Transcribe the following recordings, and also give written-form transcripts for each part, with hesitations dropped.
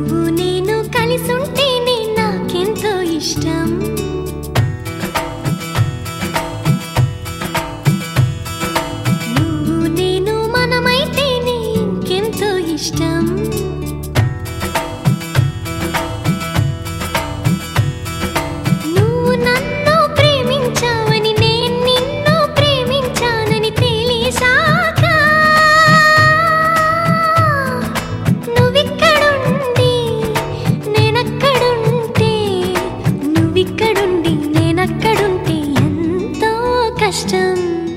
నువ్వు నేను కలిసుంటేనే నాకెంతో ఇష్టం. నువ్వు నేను మనమైతేనే ఇంకెంతో ఇష్టం. నువ్వు నన్ను ప్రేమించావని నేను నిన్ను ప్రేమించానని తెలిసాక నువ్విక్కడుండి నేనక్కడుంటే నువ్విక్కడుండి నేనక్కడుంటే ఎంతో కష్టం.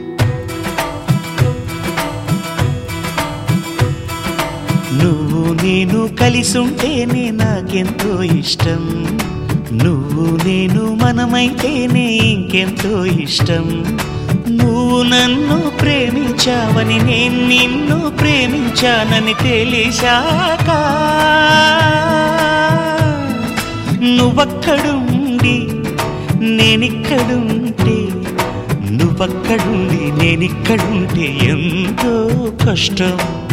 నువ్వు నేను కలిసుంటేనే నాకెంతో ఇష్టం. నువ్వు నేను మనమైతేనే ఇంకెంతో ఇష్టం. నువ్వు నన్ను ప్రేమించావని నేను నిన్ను ప్రేమించానని తెలిసాక నువ్వక్కడుండి నేనిక్కడుంటే నువ్వక్కడుండి నేనిక్కడుంటే ఎంతో కష్టం.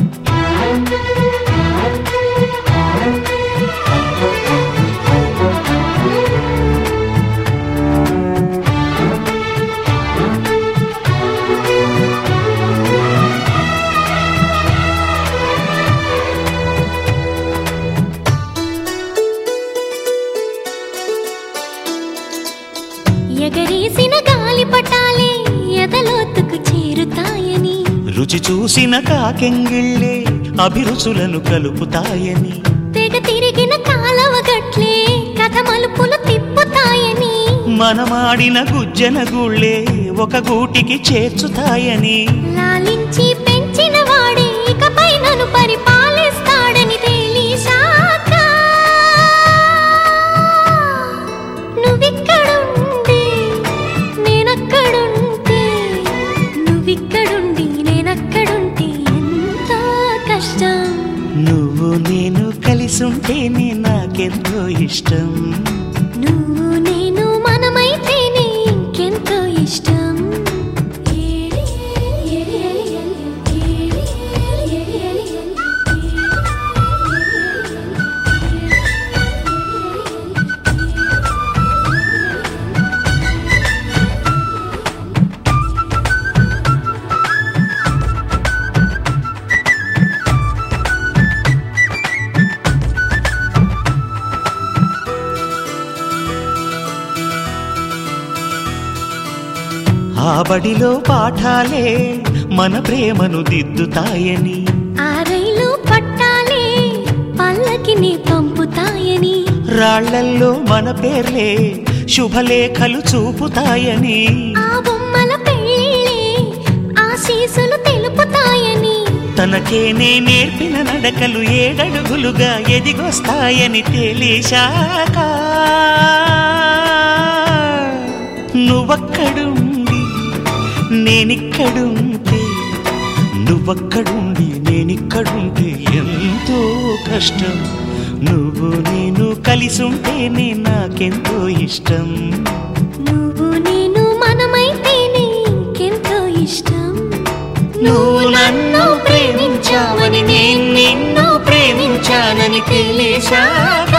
ఎగరేసిన గాలిపటాలే ఎదలోతుకు చేరుతాయని రుచి చూసిన కాకెంగిళ్ళే అభిరుచులను కలుపుతాయని తెగ తిరిగిన కాలవ గట్లే కథ మలుపులు తిప్పుతాయని మనమాడిన గుజ్జన గుళ్ళే ఒక గూటికి చేర్చుతాయని లాలించి పెంచిన వాడే ఇకపై నన్ను పరిపాలిస్తాడని తెలిసాక నువ్విక్కడుండి నేనక్కడుంటే నువ్విక్కడుండి నేనక్కడుంటే ఎంతో కష్టం. నువ్వు నేను కలిసుంటేనే నాకెంతో ఇష్టం. నువ్వు నేను మనమైతేనే ఇంకెంతో ఇష్టం. ఆ బడిలో పాఠాలే మన ప్రేమను దిద్దుతాయని ఆ రైలు పట్టాలే పల్లకిని పంపుతాయని రాళ్లల్లో మన పేర్లే శుభలేఖలు చూపుతాయని ఆ బొమ్మల పెళ్ళే ఆశీసులు తెలుపుతాయని తనకేనే నేర్పిన నడకలు ఏడడుగులుగా ఎదిగొస్తాయని తెలిసాక నువ్వక్కడుండి నేనిక్కడుంటే నువ్వక్కడుండి నేనిక్కడుంటే ఎంతో కష్టం. నువ్వు నేను కలిసుంటేనే నాకెంతో ఇష్టం. నువ్వు నేను మనమైతేనే ఇంకెంతో ఇష్టం. నువ్వు నన్ను ప్రేమించావని నేను నిన్ను ప్రేమించానని తెలిసాక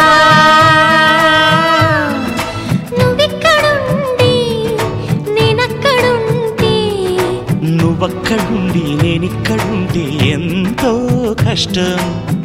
నువ్విక్కడుండి నేనక్కడుంటే నువ్వక్కడుండి నేనిక్కడుంటే ఎంతో కష్టం.